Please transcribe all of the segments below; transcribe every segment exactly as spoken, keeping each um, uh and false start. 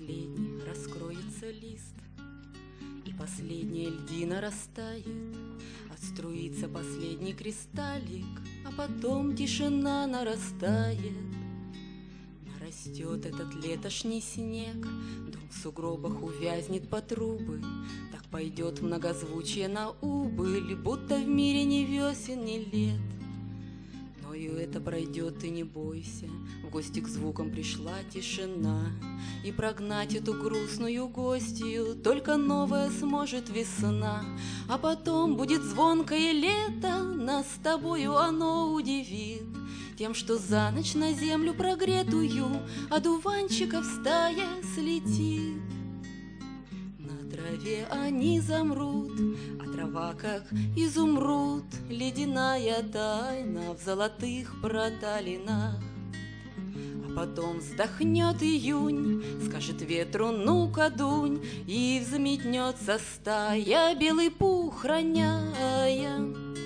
последний раскроется лист, и последняя льдина растает, отструится последний кристаллик, а потом тишина нарастает. Нарастет этот летошний снег, дом в сугробах увязнет по трубы, так пойдет многозвучие на убыль, будто в мире ни весен, ни лет. Но и это пройдет, ты не бойся, в гости к звукам пришла тишина, и прогнать эту грустную гостью только новая сможет весна. А потом будет звонкое лето, нас с тобою оно удивит тем, что за ночь на землю прогретую одуванчиков стая слетит. На траве они замрут, а трава как изумруд, ледяная тайна в золотых проталинах. А потом вздохнет июнь, скажет ветру: ну-ка дунь, и взметнется стая, белый пух роняя.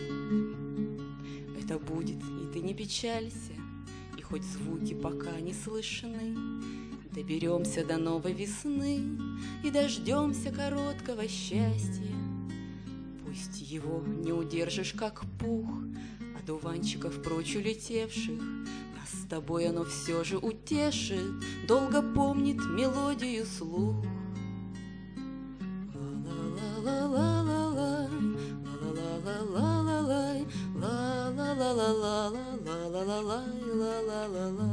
Это будет, и ты не печалься, и хоть звуки пока не слышны, доберемся до новой весны и дождемся короткого счастья. Пусть его не удержишь, как пух, одуванчиков прочь улетевших, нас с тобой оно все же утешит, долго помнит мелодию слух. Ла-ла-ла-ла-ла-ла, ла-ла-ла-ла-ла-ла, ла-ла-ла-ла-ла-ла-ла-ла-ла-ла-ла-ла.